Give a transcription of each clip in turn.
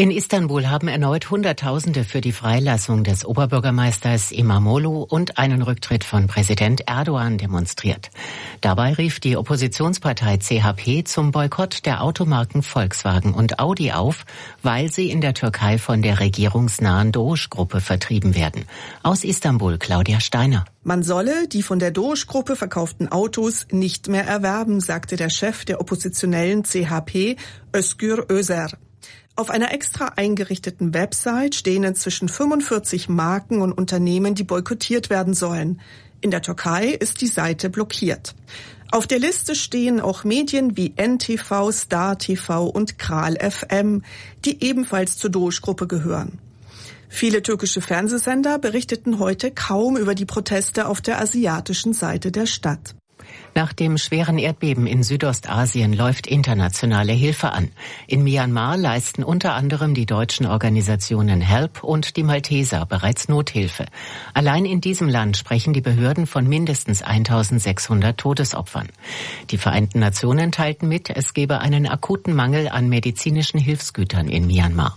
In Istanbul haben erneut Hunderttausende für die Freilassung des Oberbürgermeisters İmamoğlu und einen Rücktritt von Präsident Erdogan demonstriert. Dabei rief die Oppositionspartei CHP zum Boykott der Automarken Volkswagen und Audi auf, weil sie in der Türkei von der regierungsnahen DOS-Gruppe vertrieben werden. Aus Istanbul Claudia Steiner. Man solle die von der DOS-Gruppe verkauften Autos nicht mehr erwerben, sagte der Chef der oppositionellen CHP, Özgür Özer. Auf einer extra eingerichteten Website stehen inzwischen 45 Marken und Unternehmen, die boykottiert werden sollen. In der Türkei ist die Seite blockiert. Auf der Liste stehen auch Medien wie NTV, Star TV und Kral FM, die ebenfalls zur DOS-Gruppe gehören. Viele türkische Fernsehsender berichteten heute kaum über die Proteste auf der asiatischen Seite der Stadt. Nach dem schweren Erdbeben in Südostasien läuft internationale Hilfe an. In Myanmar leisten unter anderem die deutschen Organisationen HELP und die Malteser bereits Nothilfe. Allein in diesem Land sprechen die Behörden von mindestens 1600 Todesopfern. Die Vereinten Nationen teilten mit, es gebe einen akuten Mangel an medizinischen Hilfsgütern in Myanmar.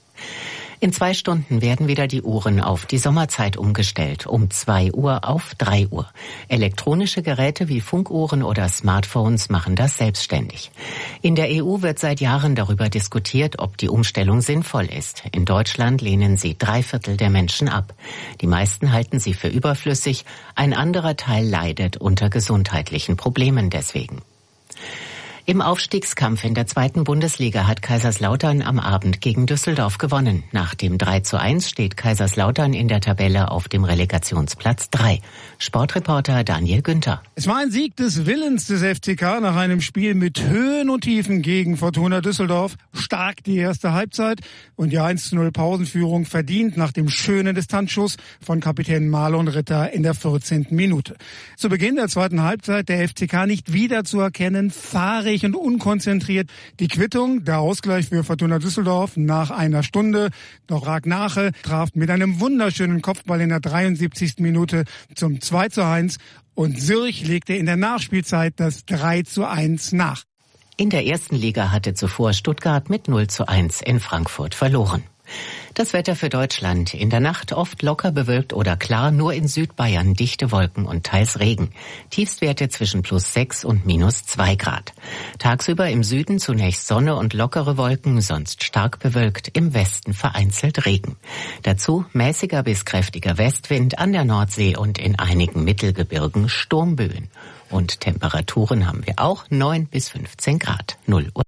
In 2 Stunden werden wieder die Uhren auf die Sommerzeit umgestellt, um 2 Uhr auf 3 Uhr. Elektronische Geräte wie Funkuhren oder Smartphones machen das selbstständig. In der EU wird seit Jahren darüber diskutiert, ob die Umstellung sinnvoll ist. In Deutschland lehnen sie 3/4 der Menschen ab. Die meisten halten sie für überflüssig, ein anderer Teil leidet unter gesundheitlichen Problemen deswegen. Im Aufstiegskampf in der 2. Bundesliga hat Kaiserslautern am Abend gegen Düsseldorf gewonnen. Nach dem 3:1 steht Kaiserslautern in der Tabelle auf dem Relegationsplatz 3. Sportreporter Daniel Günther. Es war ein Sieg des Willens des FCK nach einem Spiel mit Höhen und Tiefen gegen Fortuna Düsseldorf. Stark die erste Halbzeit und die 1:0 Pausenführung verdient nach dem schönen Distanzschuss von Kapitän Marlon Ritter in der 14. Minute. Zu Beginn der 2. Halbzeit der FCK nicht wiederzuerkennen, fahrig und unkonzentriert. Die Quittung, der Ausgleich für Fortuna Düsseldorf nach einer Stunde. Doch Ragnache traf mit einem wunderschönen Kopfball in der 73. Minute zum 2:1 und Zürich legte in der Nachspielzeit das 3:1 nach. In der 1. Liga hatte zuvor Stuttgart mit 0:1 in Frankfurt verloren. Das Wetter für Deutschland. In der Nacht oft locker bewölkt oder klar, nur in Südbayern dichte Wolken und teils Regen. Tiefstwerte zwischen +6 und -2 Grad. Tagsüber im Süden zunächst Sonne und lockere Wolken, sonst stark bewölkt, im Westen vereinzelt Regen. Dazu mäßiger bis kräftiger Westwind an der Nordsee und in einigen Mittelgebirgen Sturmböen. Und Temperaturen haben wir auch 9 bis 15 Grad. 0 Uhr.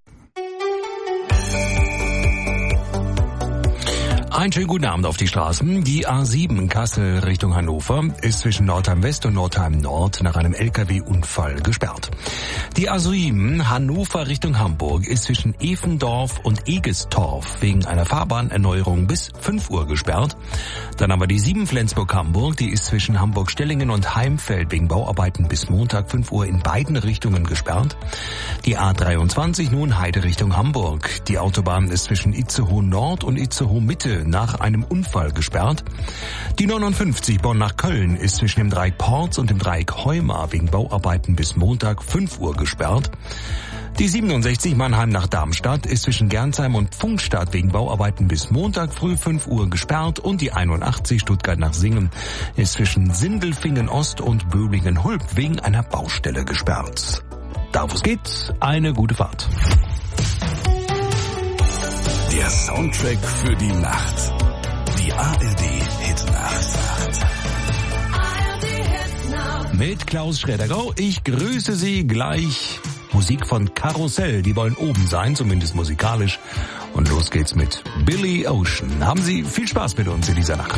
Einen schönen guten Abend auf die Straßen. Die A7 Kassel Richtung Hannover ist zwischen Nordheim West und Nordheim Nord nach einem LKW-Unfall gesperrt. Die A7 Hannover Richtung Hamburg ist zwischen Evendorf und Egestorf wegen einer Fahrbahnerneuerung bis 5 Uhr gesperrt. Dann haben wir die 7 Flensburg-Hamburg, die ist zwischen Hamburg-Stellingen und Heimfeld wegen Bauarbeiten bis Montag 5 Uhr in beiden Richtungen gesperrt. Die A23 nun Heide Richtung Hamburg. Die Autobahn ist zwischen Itzehoe Nord und Itzehoe Mitte nach einem Unfall gesperrt. Die 59 Bonn nach Köln ist zwischen dem Dreieck Porz und dem Dreieck Heumar wegen Bauarbeiten bis Montag 5 Uhr gesperrt. Die 67 Mannheim nach Darmstadt ist zwischen Gernsheim und Pfungstadt wegen Bauarbeiten bis Montag früh 5 Uhr gesperrt und die 81 Stuttgart nach Singen ist zwischen Sindelfingen Ost und Böblingen-Hulb wegen einer Baustelle gesperrt. Darauf es geht, eine gute Fahrt. Der Soundtrack für die Nacht. Die ARD-Hitnacht. Mit Klaus Schrädergau. Ich grüße Sie gleich. Musik von Karussell. Die wollen oben sein, zumindest musikalisch. Und los geht's mit Billy Ocean. Haben Sie viel Spaß mit uns in dieser Nacht.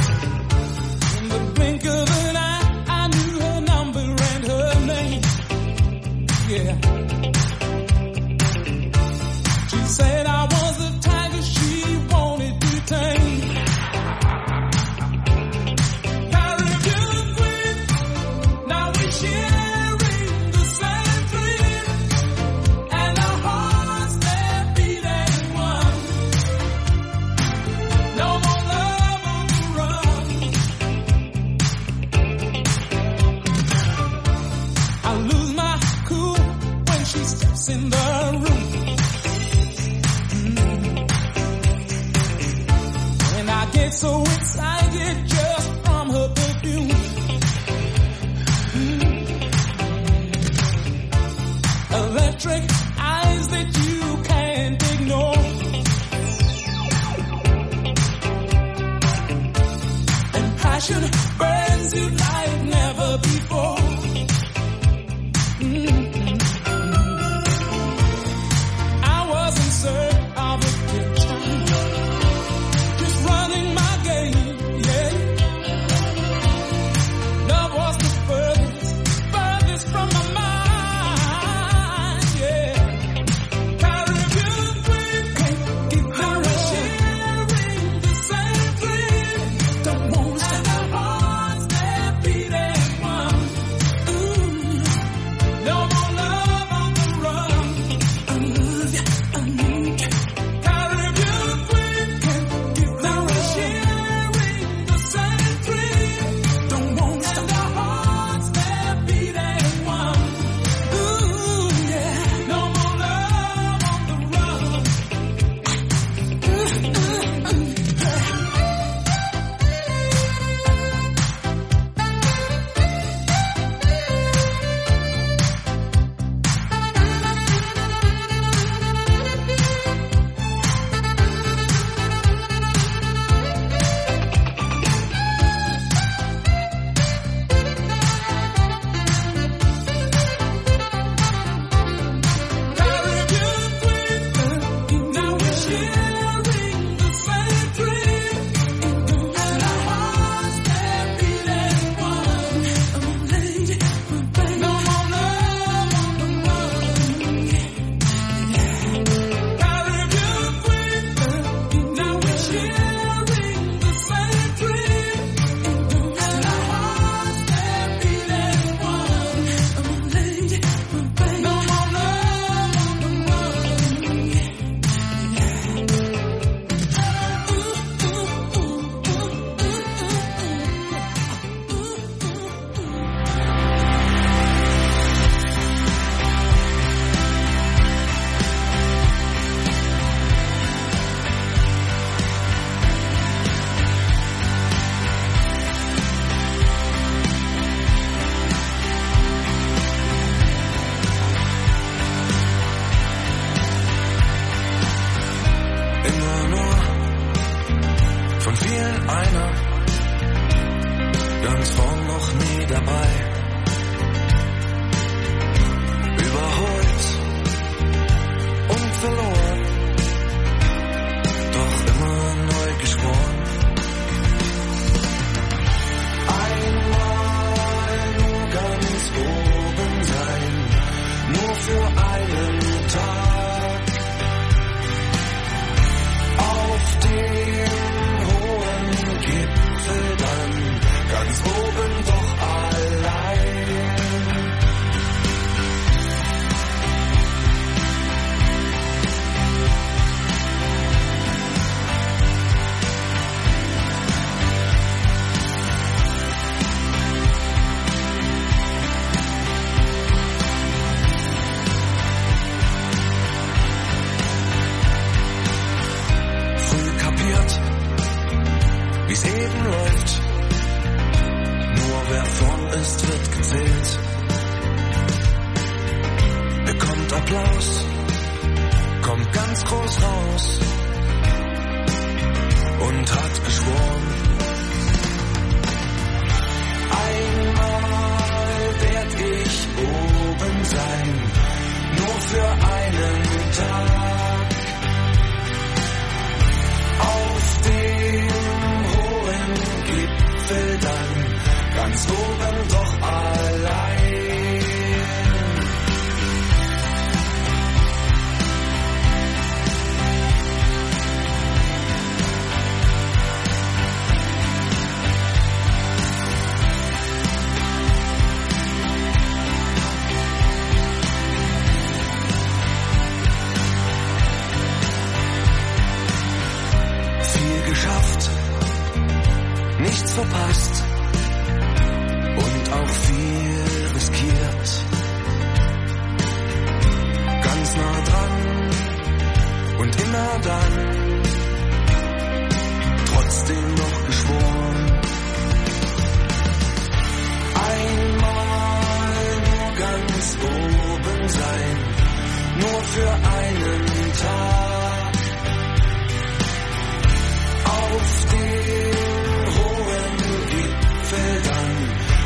Blink of an eye, I knew her number and her name.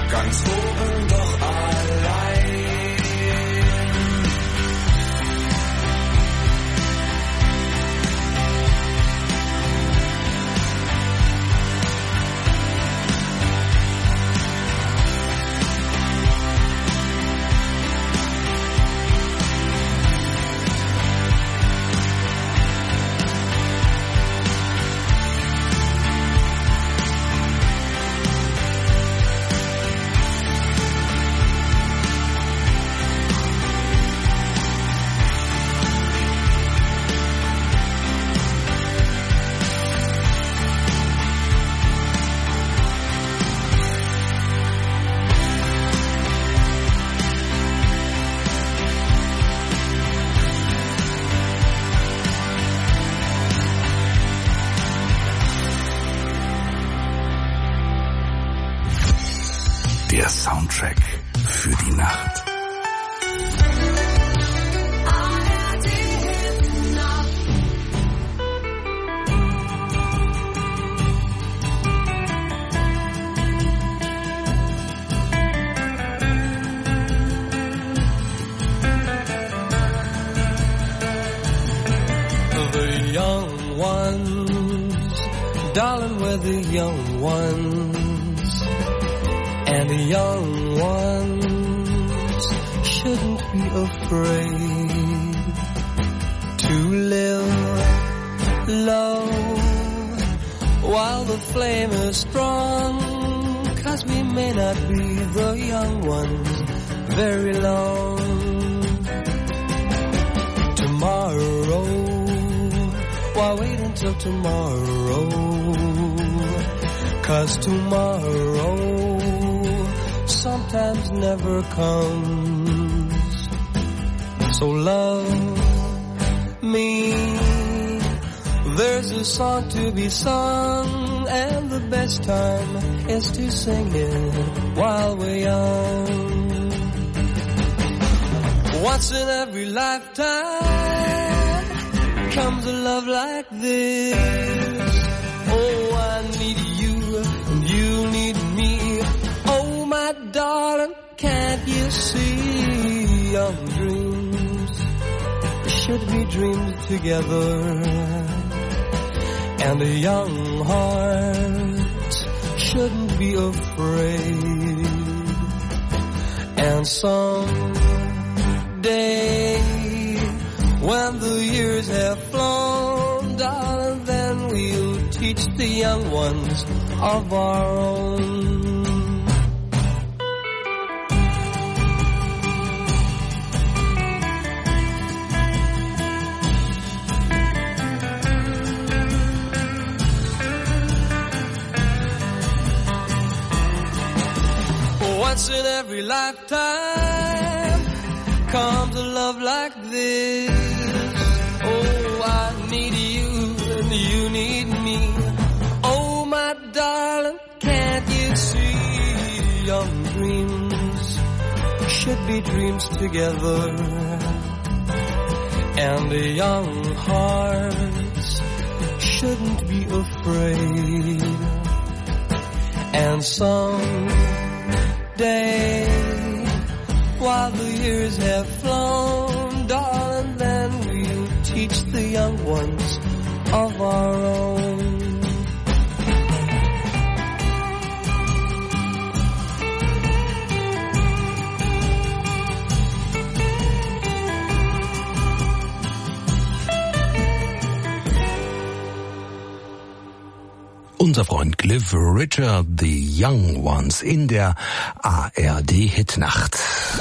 ganz oben doch allein. Der Soundtrack für die Nacht. The young ones, darling, we're the young ones. And the young ones shouldn't be afraid to live low while the flame is strong, 'cause we may not be the young ones very long. Tomorrow, why wait until tomorrow? 'Cause tomorrow sometimes never comes. So love me, there's a song to be sung, and the best time is to sing it while we're young. Once in every lifetime comes a love like this. Oh, I need you and you need me. Oh, my darling, can't you see? Young dreams should be dreamed together, and a young heart shouldn't be afraid. And someday, when the years have flown, darling, then we'll teach the young ones of our own. Once in every lifetime comes a love like this. Oh, I need you and you need me. Oh, my darling, can't you see? Young dreams should be dreams together, and the young hearts shouldn't be afraid. And someday, while the years have flown, darling, then we'll teach the young ones of our own. Unser Freund Cliff Richard, The Young Ones in der ARD-Hitnacht.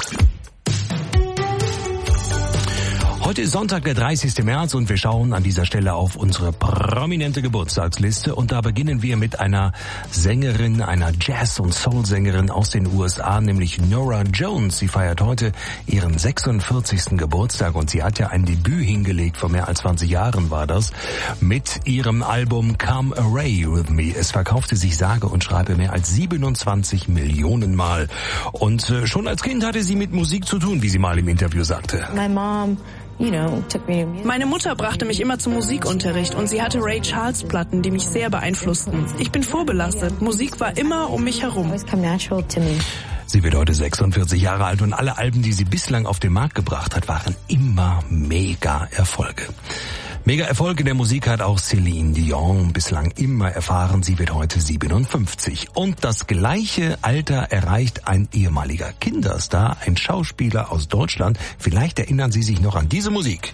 Heute ist Sonntag, der 30. März und wir schauen an dieser Stelle auf unsere prominente Geburtstagsliste und da beginnen wir mit einer Sängerin, einer Jazz- und Soul-Sängerin aus den USA, nämlich Norah Jones. Sie feiert heute ihren 46. Geburtstag und sie hat ja ein Debüt hingelegt, vor mehr als 20 Jahren war das, mit ihrem Album Come Away With Me. Es verkaufte sich sage und schreibe mehr als 27 Millionen Mal und schon als Kind hatte sie mit Musik zu tun, wie sie mal im Interview sagte. My mom Meine Mutter brachte mich immer zum Musikunterricht und sie hatte Ray Charles Platten, die mich sehr beeinflussten. Ich bin vorbelastet. Musik war immer um mich herum. Sie wird heute 46 Jahre alt und alle Alben, die sie bislang auf den Markt gebracht hat, waren immer Mega-Erfolge. Mega-Erfolg in der Musik hat auch Celine Dion bislang immer erfahren. Sie wird heute 57. Und das gleiche Alter erreicht ein ehemaliger Kinderstar, ein Schauspieler aus Deutschland. Vielleicht erinnern Sie sich noch an diese Musik.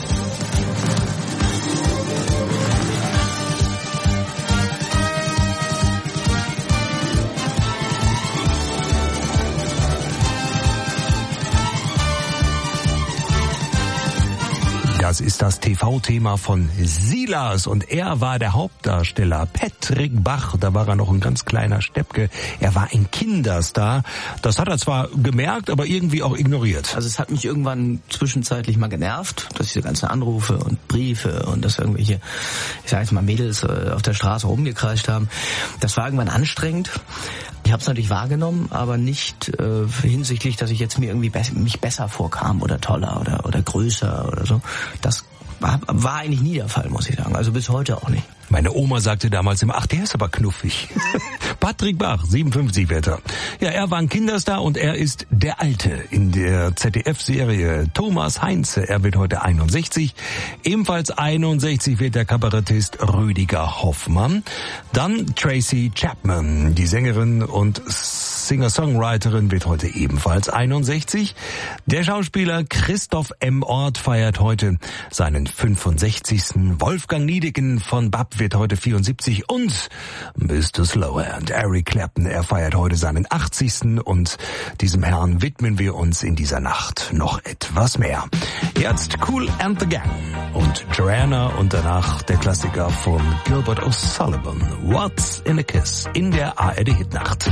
Das ist das TV-Thema von Silas und er war der Hauptdarsteller Patrick Bach. Da war er noch ein ganz kleiner Steppke. Er war ein Kinderstar. Das hat er zwar gemerkt, aber irgendwie auch ignoriert. Also es hat mich irgendwann zwischenzeitlich mal genervt, dass diese ganzen Anrufe und Briefe und dass irgendwelche, ich sag jetzt mal, Mädels auf der Straße rumgekreischt haben. Das war irgendwann anstrengend. Ich habe es natürlich wahrgenommen, aber nicht hinsichtlich, dass ich jetzt mir irgendwie mich besser vorkam oder toller oder größer oder so. Das war eigentlich nie der Fall, muss ich sagen. Also bis heute auch nicht. Meine Oma sagte damals immer, ach, der ist aber knuffig. Patrick Bach, 57 wird er. Ja, er war ein Kinderstar und er ist der Alte in der ZDF-Serie Thomas Heinze. Er wird heute 61. Ebenfalls 61 wird der Kabarettist Rüdiger Hoffmann. Dann Tracy Chapman, die Sängerin und Singer-Songwriterin, wird heute ebenfalls 61. Der Schauspieler Christoph M. Ort feiert heute seinen 65. Wolfgang Niedecken von BAP wird heute 74 und Mr. Slowhand, Eric Clapton, er feiert heute seinen 80. und diesem Herrn widmen wir uns in dieser Nacht noch etwas mehr. Jetzt Kool and the Gang und Joanna und danach der Klassiker von Gilbert O'Sullivan, What's in a Kiss, in der ARD-Hitnacht.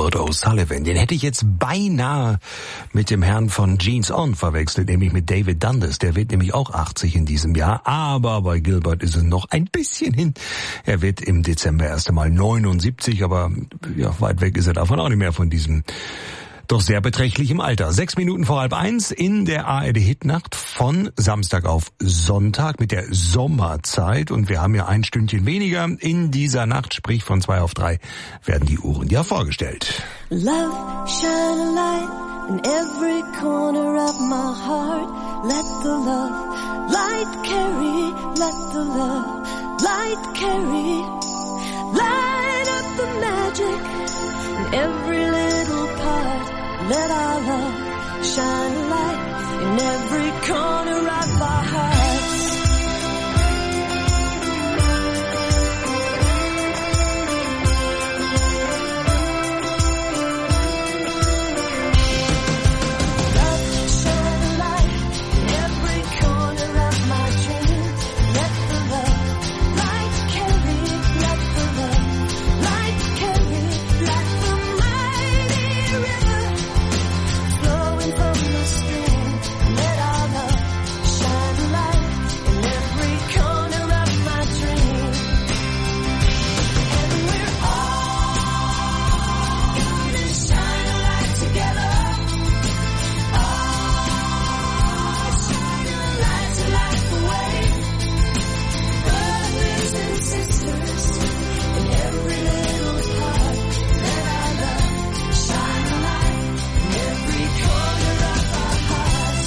Gilbert O'Sullivan. Den hätte ich jetzt beinahe mit dem Herrn von Jeans On verwechselt, nämlich mit David Dundas. Der wird nämlich auch 80 in diesem Jahr, aber bei Gilbert ist es noch ein bisschen hin. Er wird im Dezember erst einmal 79, aber ja, weit weg ist er davon auch nicht mehr von diesem doch sehr beträchtlichem Alter. 6 Minuten vor 12:30 in der ARD-Hitnacht von Samstag auf Sonntag mit der Sommerzeit. Und wir haben ja ein Stündchen weniger in dieser Nacht, sprich von 2 auf 3 werden die Uhren ja vorgestellt. Love, shine a light in every corner of my heart. Let the love light carry, let the love light carry. Light up the magic in every little part. Let our love shine a light in every corner of our hearts. Love, shine a light in every corner of my dream. Let the love light carry, let the love light carry, like the mighty river flowing from the stream. Let our love shine a light in every corner of my dream. And we're all gonna shine a light together. All shine a light to light the way. Brothers and sisters in every little part. Let our love shine a light in every corner of our hearts.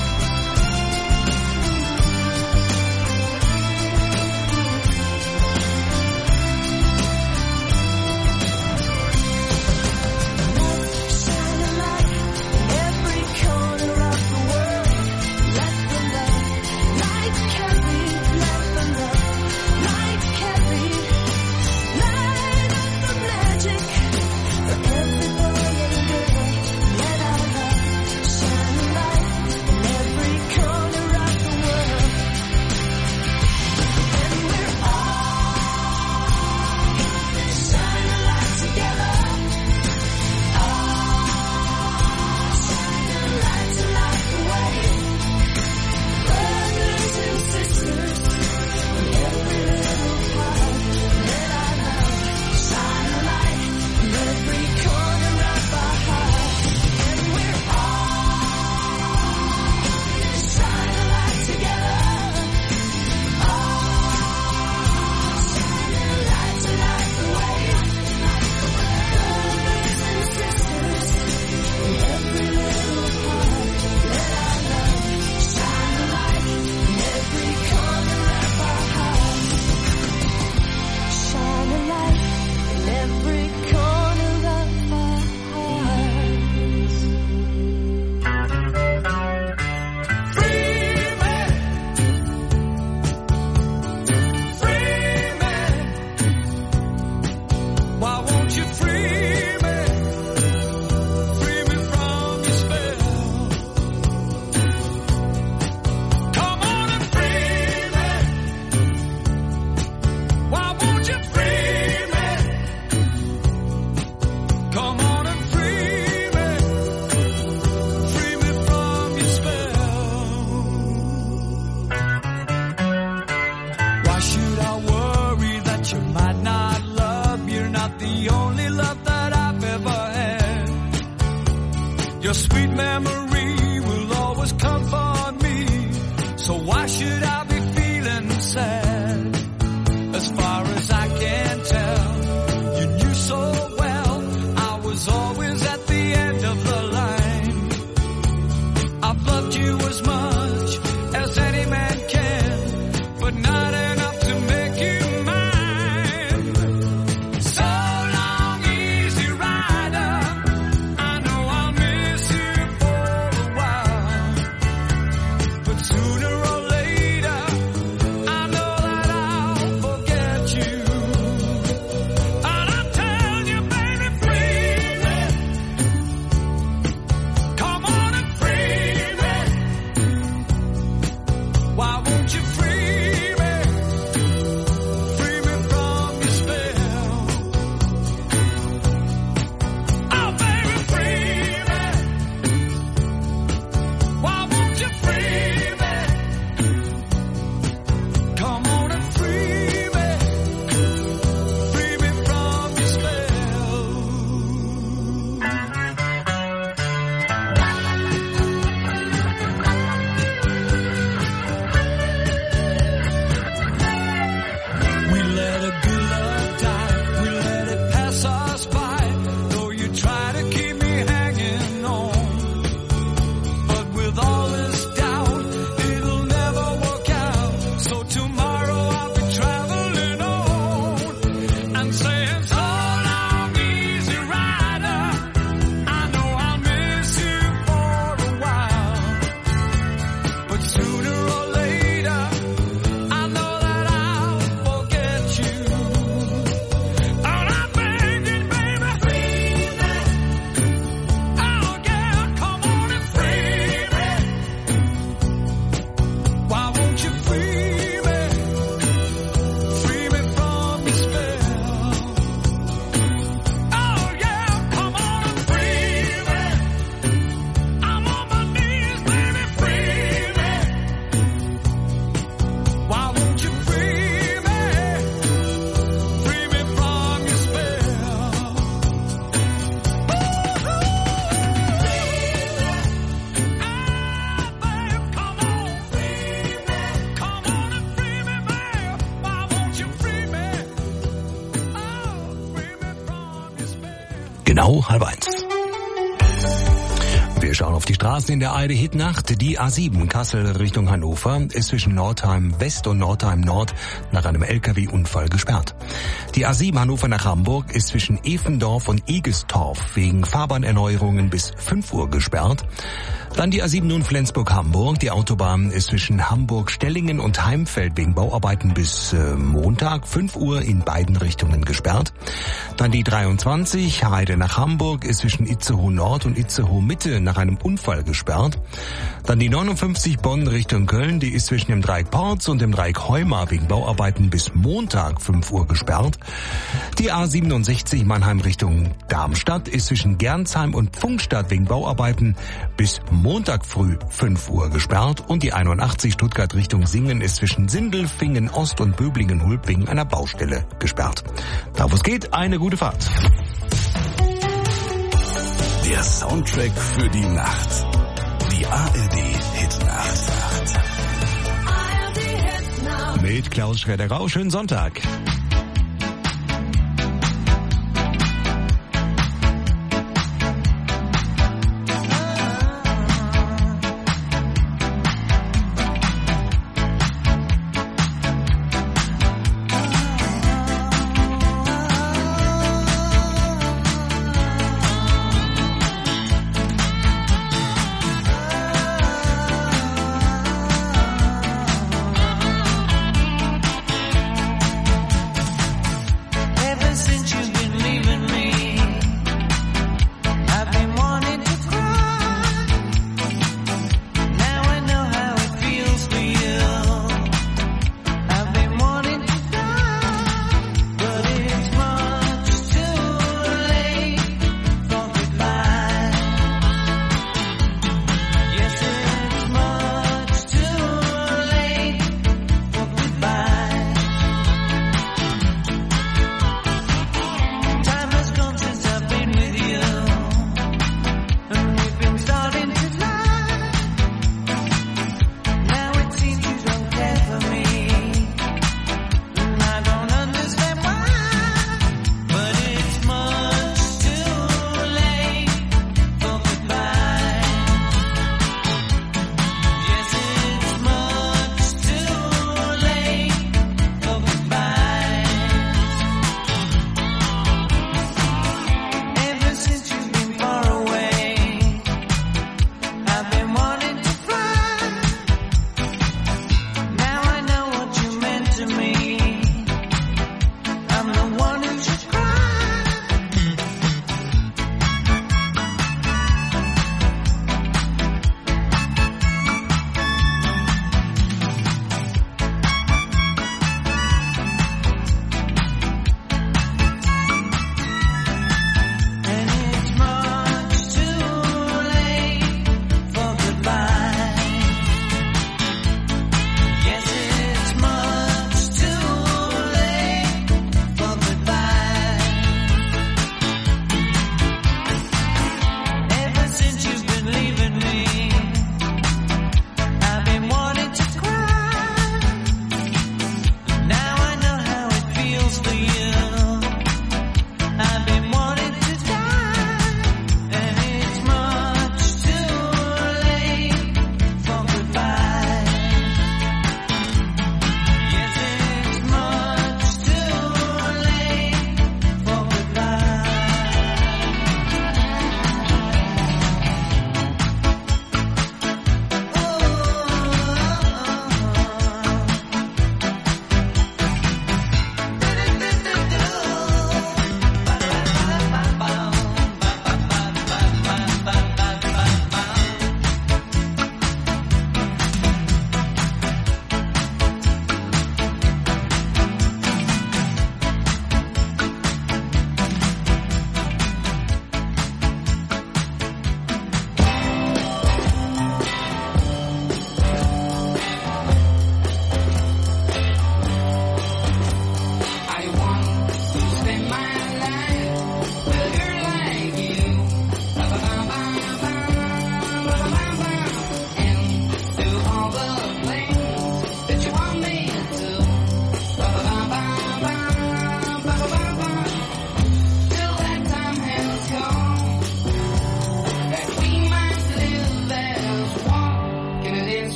Love, shine a light in every corner of the world. Let the love light carry, let the love light carry. Light up the magic for every boy and girl. Let our love shine a light in every corner of the world. And we're all gonna shine a light together. All shine a light to light the way. Brothers and sisters in every little part. Let our love shine a light in every corner of our heart. And we're all gonna shine a light together. All shine a light to light the way. Brothers and sisters in every little part. Let our love shine a light in every corner of our heart. Shine a light in every corner of our hearts. Free man, free man. Why won't you free me? Free me from your spell. Come on and free me. Why won't you free me? Come on and free me. Free me from your spell. Why should I worry that you might not love? You're not the only love that I've ever had. Your sweet memory will always comfort me. So why should I be feeling sad? As far as I can tell, you knew so well I was always at the end of the line. I've loved you as much as any man can, but not enough to make you mine. So long, easy rider. I know I'll miss you for a while, but sooner or later, I know that I'll forget you. And I tell you, baby, free me. Genau 12:30. Wir schauen auf die Straßen in der ARD-Hit-Nacht. Die A7 Kassel Richtung Hannover ist zwischen Nordheim West und Nordheim Nord nach einem LKW-Unfall gesperrt. Die A7 Hannover nach Hamburg ist zwischen Efendorf und Egestorf wegen Fahrbahnerneuerungen bis 5 Uhr gesperrt. Dann die A7 nun Flensburg-Hamburg. Die Autobahn ist zwischen Hamburg-Stellingen und Heimfeld wegen Bauarbeiten bis Montag 5 Uhr in beiden Richtungen gesperrt. Dann die 23 Heide nach Hamburg ist zwischen Itzehoe Nord und Itzehoe Mitte nach einem Unfall gesperrt. Dann die 59 Bonn Richtung Köln, die ist zwischen dem Dreieck Porz und dem Dreieck Heuma wegen Bauarbeiten bis Montag 5 Uhr gesperrt. Die A67 Mannheim Richtung Darmstadt ist zwischen Gernsheim und Pfungstadt wegen Bauarbeiten bis Montag früh 5 Uhr gesperrt. Und die 81 Stuttgart Richtung Singen ist zwischen Sindelfingen Ost und Böblingen-Hulb wegen einer Baustelle gesperrt. Da wo es geht, eine gute Fahrt. Der Soundtrack für die Nacht. Die ARD-Hit-Nacht. Mit Klaus Schroeder-Rau, schönen Sonntag.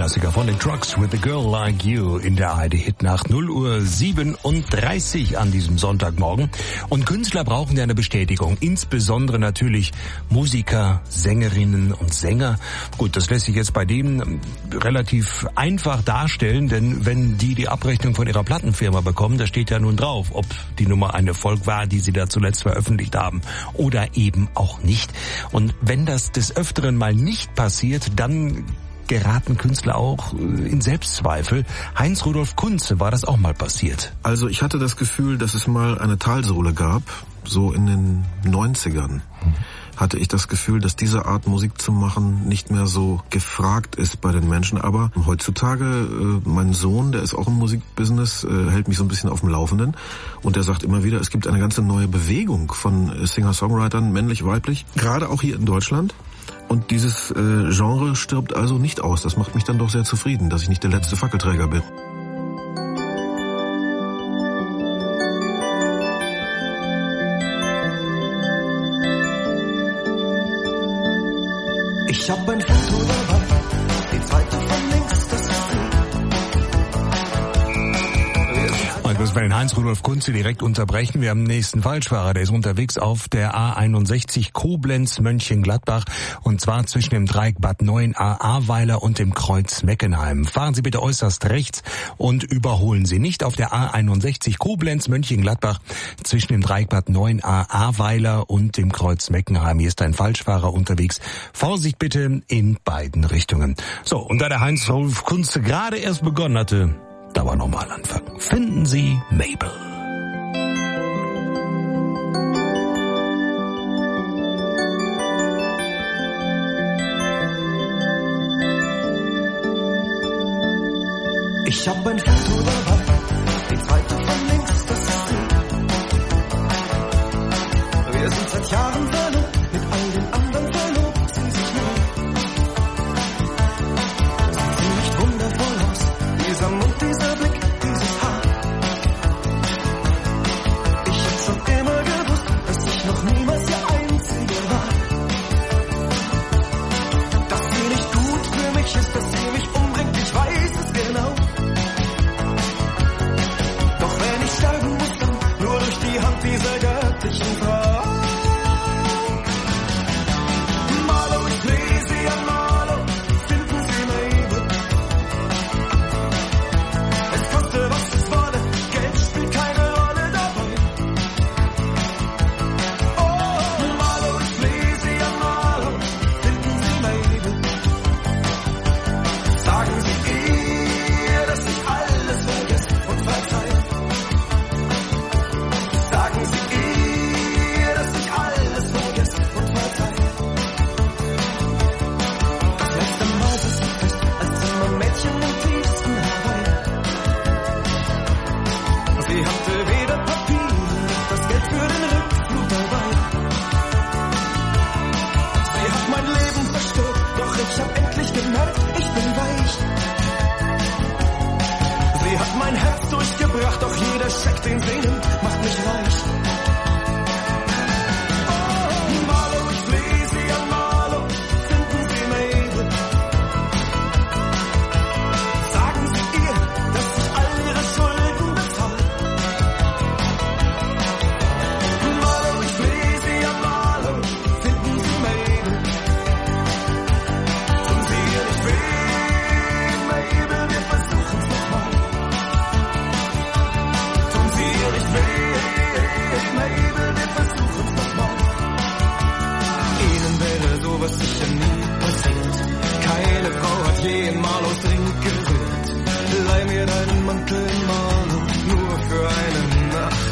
Klassiker von den Trucks with a Girl Like You in der ARD-Hitnacht 0:37 an diesem Sonntagmorgen. Und Künstler brauchen ja eine Bestätigung, insbesondere natürlich Musiker, Sängerinnen und Sänger. Gut, das lässt sich jetzt bei denen relativ einfach darstellen, denn wenn die Abrechnung von ihrer Plattenfirma bekommen, da steht ja nun drauf, ob die Nummer ein Erfolg war, die sie da zuletzt veröffentlicht haben, oder eben auch nicht. Und wenn das des Öfteren mal nicht passiert, dann geraten Künstler auch in Selbstzweifel. Heinz-Rudolf Kunze war das auch mal passiert. Also ich hatte das Gefühl, dass es mal eine Talsohle gab, so in den 90ern. Hatte ich das Gefühl, dass diese Art Musik zu machen nicht mehr so gefragt ist bei den Menschen. Aber heutzutage, mein Sohn, der ist auch im Musikbusiness, hält mich so ein bisschen auf dem Laufenden. Und der sagt immer wieder, es gibt eine ganze neue Bewegung von Singer-Songwritern, männlich, weiblich, gerade auch hier in Deutschland. Und dieses Genre stirbt also nicht aus. Das macht mich dann doch sehr zufrieden, dass ich nicht der letzte Fackelträger bin. Ich hab ein Foto dabei, die zweite von links, das ist Und müssen wir den Heinz-Rudolf Kunze direkt unterbrechen. Wir haben den nächsten Falschfahrer, der ist unterwegs auf der A61 Koblenz-Mönchengladbach und zwar zwischen dem Dreieck Bad 9a Ahrweiler und dem Kreuz Meckenheim. Fahren Sie bitte äußerst rechts und überholen Sie nicht auf der A61 Koblenz-Mönchengladbach zwischen dem Dreieck Bad 9a Ahrweiler und dem Kreuz Meckenheim. Hier ist ein Falschfahrer unterwegs. Vorsicht bitte in beiden Richtungen. So, und da der Heinz-Rudolf Kunze gerade erst begonnen hatte, da war nochmal anfangen. Finden Sie Mabel. Ich hab ein Foto dabei, die zweite von links, das ist sie. Wir sind seit Jahren verlobt, mit all den anderen verlobt sie sich nur. Sieht sie nicht wundervoll aus, dieser Mund, dieser Blick, dieses Haar. Ich hab schon immer gewusst, dass ich noch niemals der Einzige war. Dass sie nicht gut für mich ist, dass sie mich umbringt, ich weiß es genau. Doch wenn ich sterben muss, dann nur durch die Hand dieser göttlichen Frau. Marlo, ich flehe Sie an Marlo, finden Sie Mabel. Es koste, was es wolle, Geld spielt keine Rolle dabei. Oh, Marlo, ich flehe Sie an Marlo, finden Sie Mabel. Sagen Sie ihr, dass ich alles vergesse und verzeihe. Sagen Sie ihr, dass ich alles vergesse und verzeihe. Das letzte Mal saß ich fest als Zimmermädchen im tiefsten Hawaii. Sie hatte weder Papiere noch das Geld für den Rückflug dabei. Sie hat mein Leben zerstört, doch ich hab endlich gemerkt, ich bin weich. Sie hat mein Herz durchgebracht, doch jeder Scheck, den sie nimmt, macht mich reich. Oh, Marlo, ich flehe Sie an Marlo, finden Sie Mabel. Sagen Sie ihr, dass ich all ihre Schulden bezahle. Marlo, ich flehe Sie an Marlo, finden Sie Mabel. Tun Sie ihr nicht weh, Mabel, wir versuchen's nochmal. Tun Sie ihr nicht weh, Mabel, wir versuchen's nochmal. Ihnen wäre sowas sicher nie passiert. Keine Frau hat je in Marlos Ring gerührt. Leih mir deinen Mantel, Marlo, nur für eine Nacht.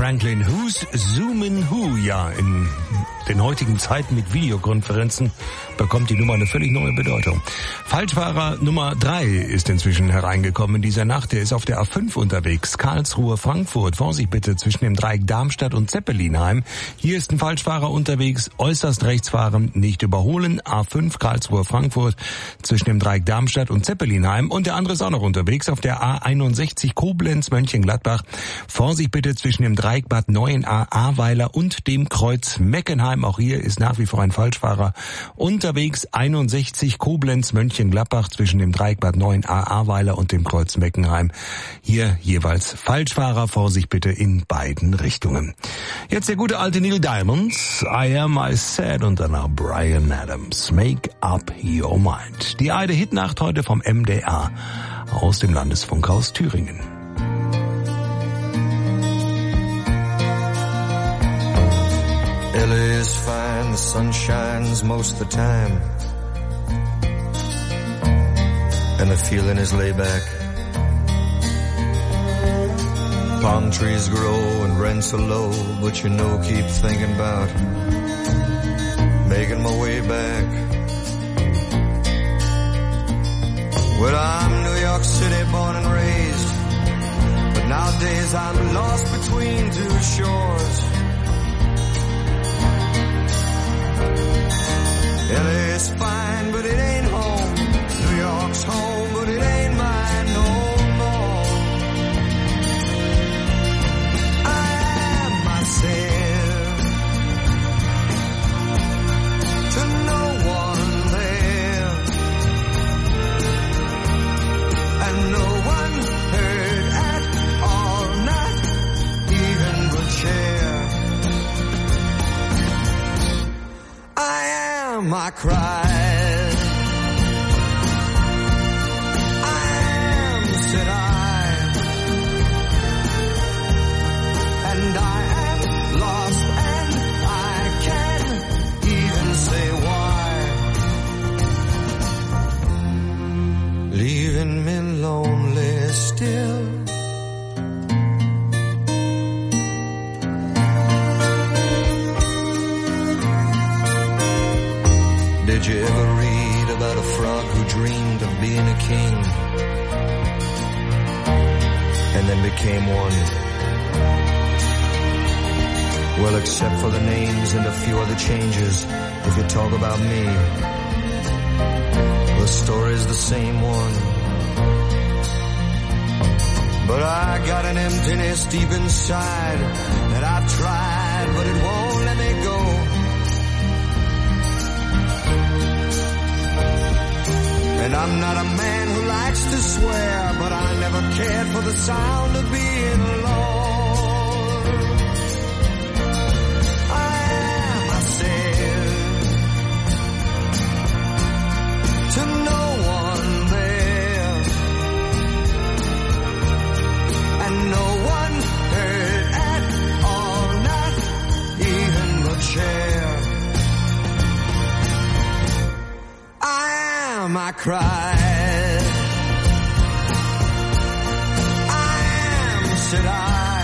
Franklin. Who's Zoomin' Who? Ja, in den heutigen Zeiten mit Videokonferenzen bekommt die Nummer eine völlig neue Bedeutung. Falschfahrer Nummer 3 ist inzwischen hereingekommen in dieser Nacht. Der ist auf der A5 unterwegs. Karlsruhe, Frankfurt. Vorsicht bitte zwischen dem Dreieck Darmstadt und Zeppelinheim. Hier ist ein Falschfahrer unterwegs. Äußerst rechts fahren, nicht überholen. A5 Karlsruhe, Frankfurt zwischen dem Dreieck Darmstadt und Zeppelinheim. Und der andere ist auch noch unterwegs auf der A61 Koblenz, Mönchengladbach. Vorsicht bitte zwischen dem Dreieck Bad Neuenahr, Ahrweiler und dem Kreuz Meckenheim. Auch hier ist nach wie vor ein Falschfahrer unterwegs. 61 Koblenz, Mönchengladbach zwischen dem Dreieck Bad Neuenahr, Ahrweiler und dem Kreuz Meckenheim. Hier jeweils Falschfahrer. Vorsicht bitte in beiden Richtungen. Jetzt der gute alte Neil Diamond. I Am I Said und danach Bryan Adams. Make Up Your Mind. Die eine Hitnacht heute vom MDR aus dem Landesfunkhaus Thüringen. LA is fine, the sun shines most of the time, and the feeling is laid back. Palm trees grow and rents are low, but you know, keep thinking about making my way back. Well, I'm New York City born and raised, but nowadays I'm lost between two shores. LA's fine, but it ain't home. New York's home, but it ain't mine no more. I am myself to no one there, and no one heard at all, not even the chair. I cried. I am, said I, and I am lost, and I can't even say why. Leaving me lonely still. Did you ever read about a frog who dreamed of being a king and then became one? Well, except for the names and a few other changes, if you talk about me, the story's the same one. But I got an emptiness deep inside that I've tried, but it won't let me go. And I'm not a man who likes to swear, but I never cared for the sound of being alone. I am, I said, to no one there, and no one heard at all, not even the chair. I cried. I am, said I,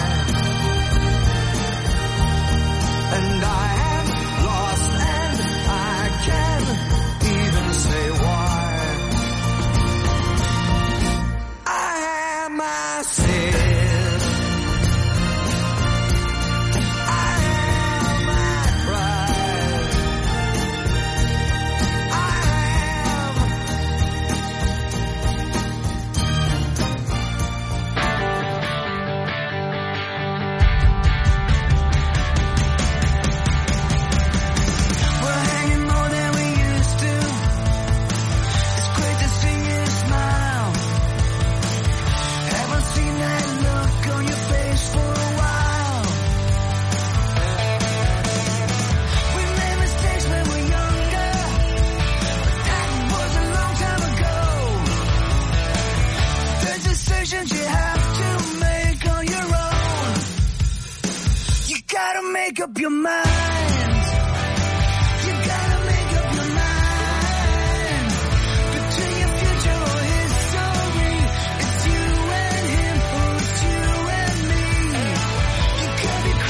and I am lost, and I can't even say why. I am, I said, I am, I cried. Make up your mind. You gotta make up your mind. Between your future or history, it's you and him, or it's you and me. You could be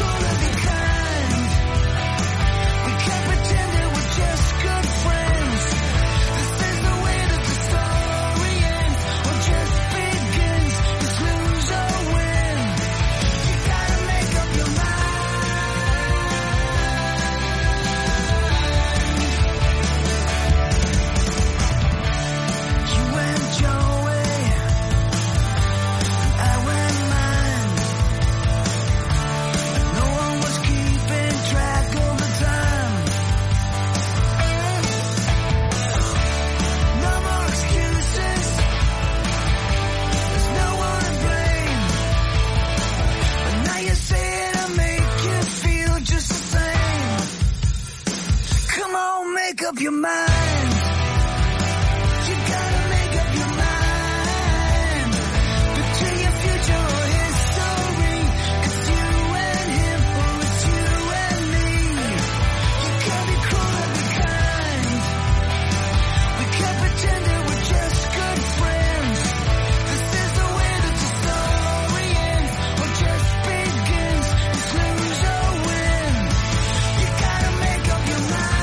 up your mind. You gotta make up your mind. Between your future or history, it's you and him or it's you and me. You can be cruel or be kind. We can pretend that we're just good friends. This is the way that the story ends or just begins. It's lose or win. You gotta make up your mind.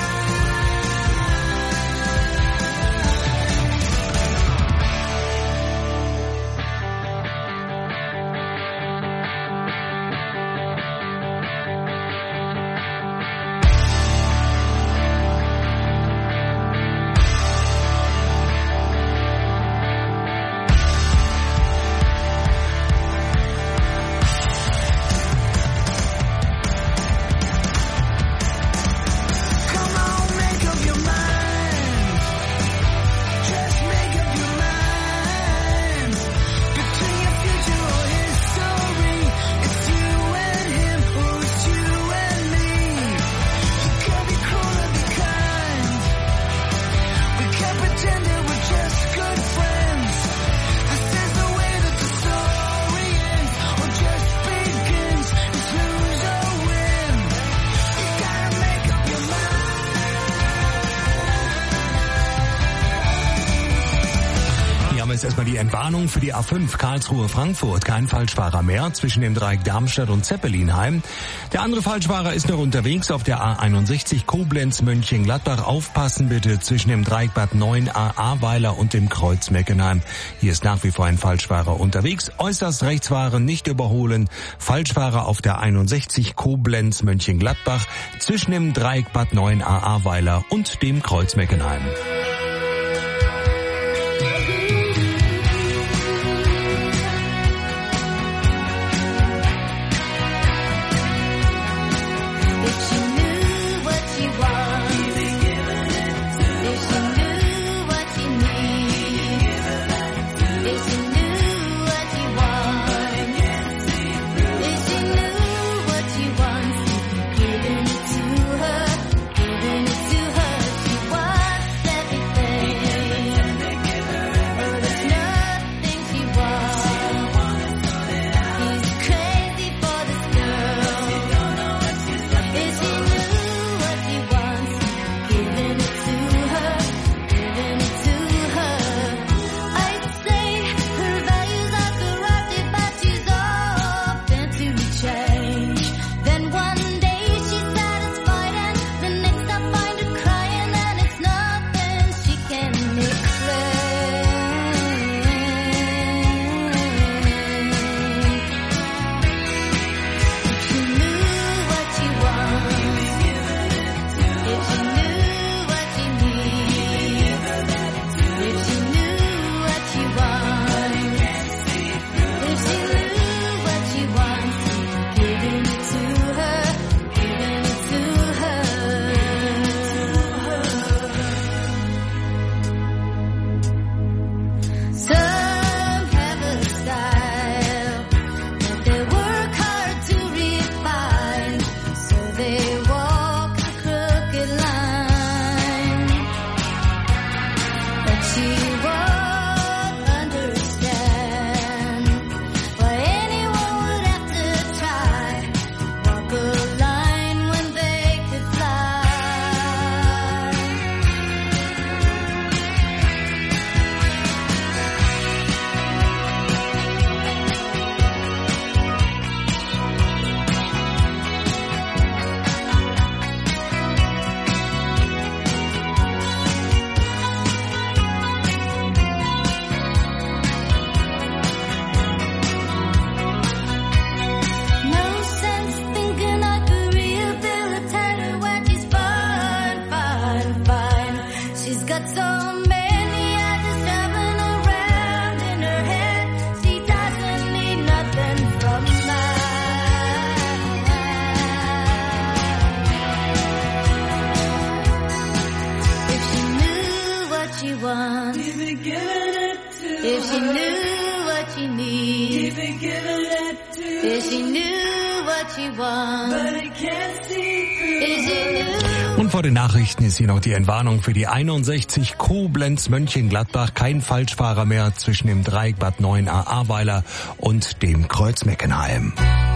Come on, make up your mind. Just make up your mind. Between your future or history, it's you and him or it's you and me. You can be cruel or be kind. We can pretend that we're just good friends. This is the way that the story ends or just begins. It's lose or win. You gotta make up your mind. Hier haben wir jetzt erstmal die Entwarnung für die A5 Karlsruhe-Frankfurt. Kein Falschfahrer mehr zwischen dem Dreieck Darmstadt und Zeppelinheim. Der andere Falschfahrer ist noch unterwegs auf der A61 Koblenz-Mönchengladbach. Aufpassen bitte zwischen dem Dreieck Bad 9a Ahrweiler und dem Kreuz Meckenheim. Hier ist nach wie vor ein Falschfahrer unterwegs. Äußerst rechts fahren, nicht überholen. Falschfahrer auf der 61 Koblenz-Mönchengladbach zwischen dem Dreieck Bad 9a Ahrweiler und dem Kreuz Meckenheim. If she knew what she wants, if she knew what she needs, if she knew what she wants, if she knew what she wants, giving it to her, giving it to her. She wants everything, oh, there's nothing she wants. He's crazy for this girl. If she knew what she wants, giving it to her, giving it to her. I'd say her values are corrupted, but she's open to change. Then one day she's satisfied, and the next I find her crying, and it's nothing she can explain. If she knew what she wants, if she knew what she needs, if she knew what she wants, if she knew what she wants, giving it to her, giving it to her. Some have a style that they work hard to refine, so they walk the crooked line. But she won't understand why anyone would have to try, walk a line when they could fly. No sense thinking I could rehabilitate her when she's fine, fine, fine. She's got so many ideas traveling around in her head. She doesn't need nothing from mine. If she knew what she wants, if she knew what she needs, if she knew what she wants, if she knew. vor den Nachrichten ist hier noch die Entwarnung für die 61 Koblenz-Mönchengladbach. Kein Falschfahrer mehr zwischen dem Dreieck Bad 9a Ahrweiler und dem Kreuz Meckenheim.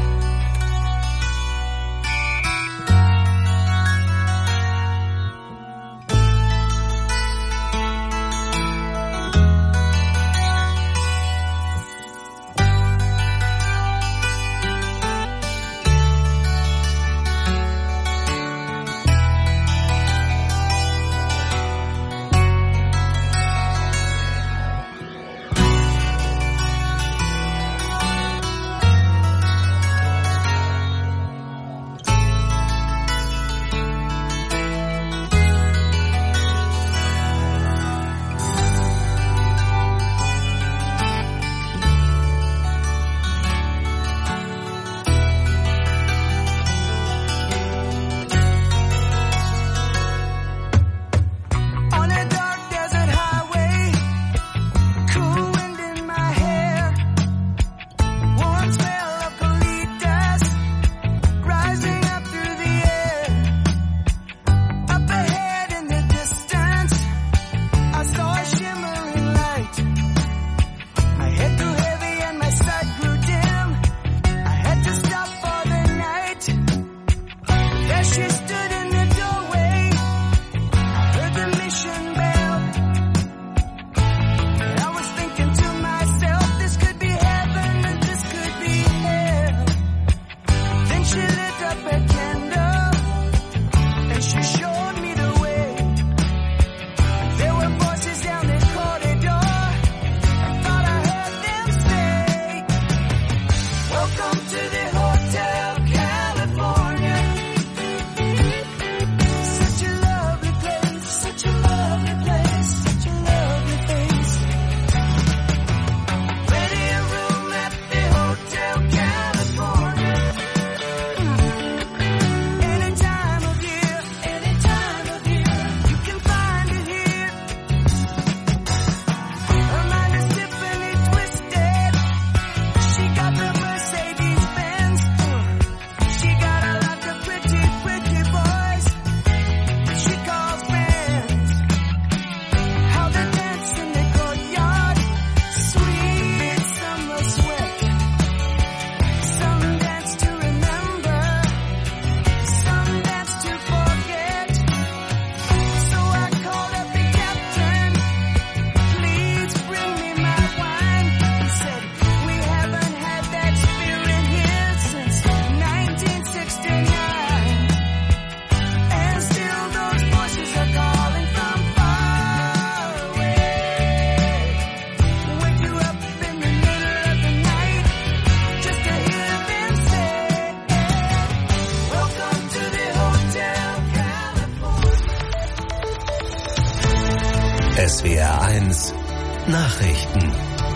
SWR 1 Nachrichten.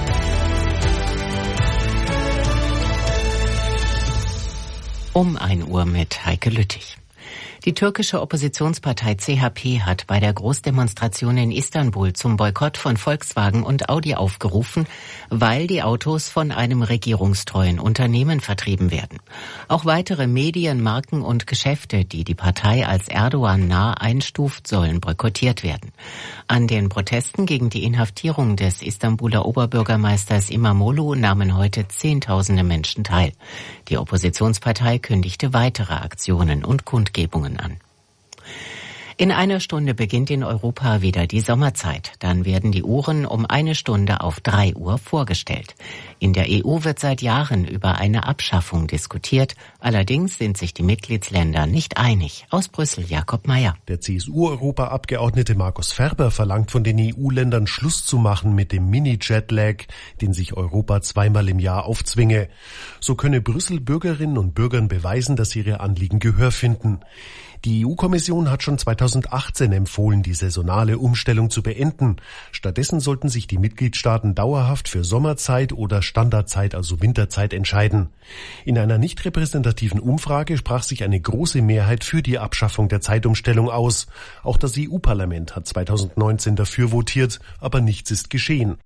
Um 1 Uhr mit Heike Lüttich. Die türkische Oppositionspartei CHP hat bei der Großdemonstration in Istanbul zum Boykott von Volkswagen und Audi aufgerufen, weil die Autos von einem regierungstreuen Unternehmen vertrieben werden. Auch weitere Medien, Marken und Geschäfte, die die Partei als Erdogan nah einstuft, sollen boykottiert werden. An den Protesten gegen die Inhaftierung des Istanbuler Oberbürgermeisters İmamoğlu nahmen heute Zehntausende Menschen teil. Die Oppositionspartei kündigte weitere Aktionen und Kundgebungen an. In einer Stunde beginnt in Europa wieder die Sommerzeit. Dann werden die Uhren um 1 Stunde auf 3 Uhr vorgestellt. In der EU wird seit Jahren über eine Abschaffung diskutiert. Allerdings sind sich die Mitgliedsländer nicht einig. Aus Brüssel Jakob Mayer. Der CSU-Europaabgeordnete Markus Ferber verlangt von den EU-Ländern Schluss zu machen mit dem Mini-Jetlag, den sich Europa zweimal im Jahr aufzwinge. So könne Brüssel Bürgerinnen und Bürgern beweisen, dass ihre Anliegen Gehör finden. Die EU-Kommission hat schon 2018 empfohlen, die saisonale Umstellung zu beenden. Stattdessen sollten sich die Mitgliedstaaten dauerhaft für Sommerzeit oder Standardzeit, also Winterzeit, entscheiden. In einer nicht repräsentativen Umfrage sprach sich eine große Mehrheit für die Abschaffung der Zeitumstellung aus. Auch das EU-Parlament hat 2019 dafür votiert, aber nichts ist geschehen.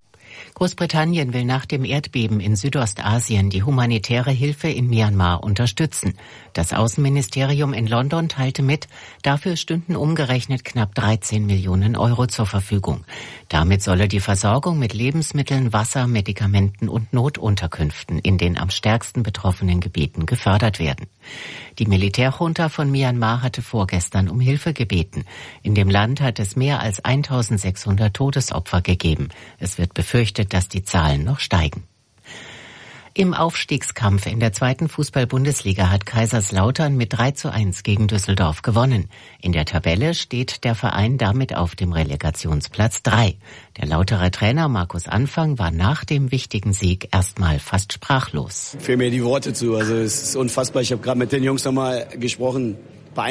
Großbritannien will nach dem Erdbeben in Südostasien die humanitäre Hilfe in Myanmar unterstützen. Das Außenministerium in London teilte mit, dafür stünden umgerechnet knapp 13 Millionen Euro zur Verfügung. Damit solle die Versorgung mit Lebensmitteln, Wasser, Medikamenten und Notunterkünften in den am stärksten betroffenen Gebieten gefördert werden. Die Militärjunta von Myanmar hatte vorgestern um Hilfe gebeten. In dem Land hat es mehr als 1600 Todesopfer gegeben. Es wird befürchtet, dass die Zahlen noch steigen. Im Aufstiegskampf in der 2. Fußball-Bundesliga hat Kaiserslautern mit 3:1 gegen Düsseldorf gewonnen. In der Tabelle steht der Verein damit auf dem Relegationsplatz 3. Der Lauterer Trainer Markus Anfang war nach dem wichtigen Sieg erstmal fast sprachlos. Fehlen mir die Worte zu. Also es ist unfassbar. Ich habe gerade mit den Jungs nochmal gesprochen.